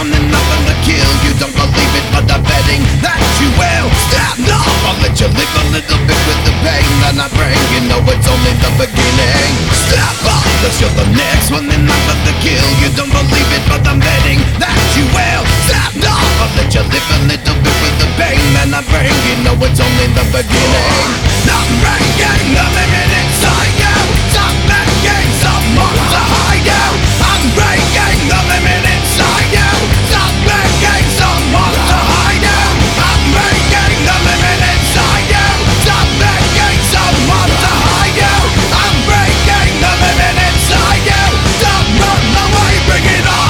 one enough to kill. You don't believe it, but I'm betting that you will. Stand up, I'll let you live a little bit with the pain that I bring. You know it's only the beginning. Step up, cause you're the next one enough to kill. You don't believe it, but I'm betting that you will. Stand up, I'll let you live a little bit with the pain that I bring. You know it's only the beginning. Not breaking the limit inside you. Stop making someone to hide you. I'm breaking the limit inside you. Stop making someone to hide you. I'm breaking the limit inside you. Stop making someone to hide you. I'm breaking the limit inside you. Don't run away, bring it on.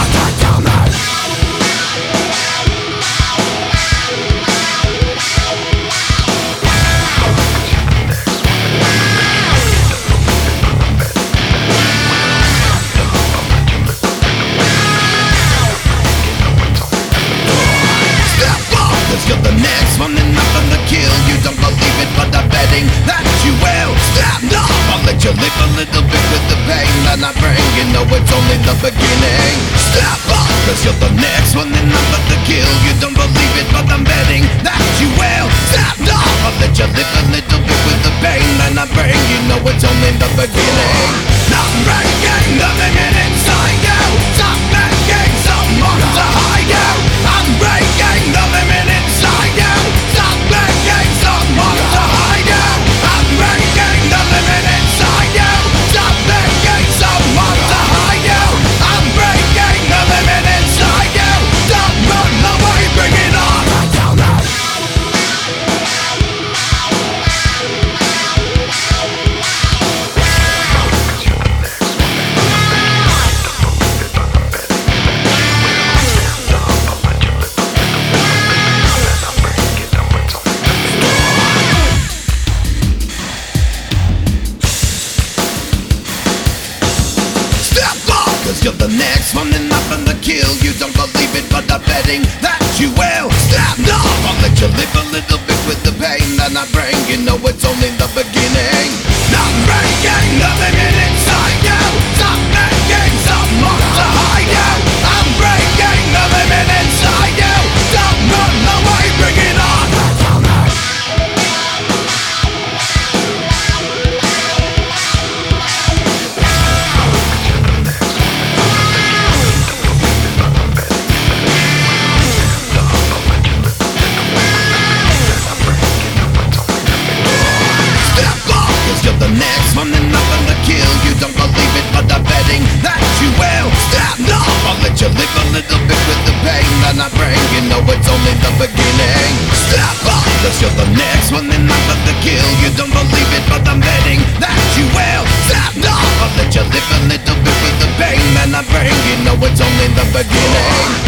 You're the next one enough to kill. You don't believe it, but I'm betting that you will. Stand up, I'll let you live a little bit with the pain that I bring. You know it's only the beginning. Step up, cause you're the next one enough to kill. You don't believe it, but I'm betting that you will. Stand up, I'll let you live a little bit with the pain that I bring. You know it's only the beginning. Not breaking the limit inside you. Stop making someone to hide you. I'm breaking the limit inside you. Stop making someone to hide you. I'm breaking the limit inside you. Stop making someone to hide you. I'm breaking the limit inside you. Don't run away, bring it on. Cause you're the next one enough to kill. You don't believe it, but I'm betting that you will. Stand up, I'll let you live a little bit with the pain that I bring. You know it's only the beginning. Not breaking the limit inside you. Stop making someone to hide you. I'm breaking the limit inside you. Don't run away, bring it on. You're the next one enough to kill. You don't believe it, but I'm betting that you will. Stand up, I'll let you live a little bit with the pain that I bring. You know it's only the beginning. Step up, cause you're the next one enough to kill. You don't believe it, but I'm betting that you will. Stand up, I'll let you live a little bit with the pain that I bring. You know it's only the beginning.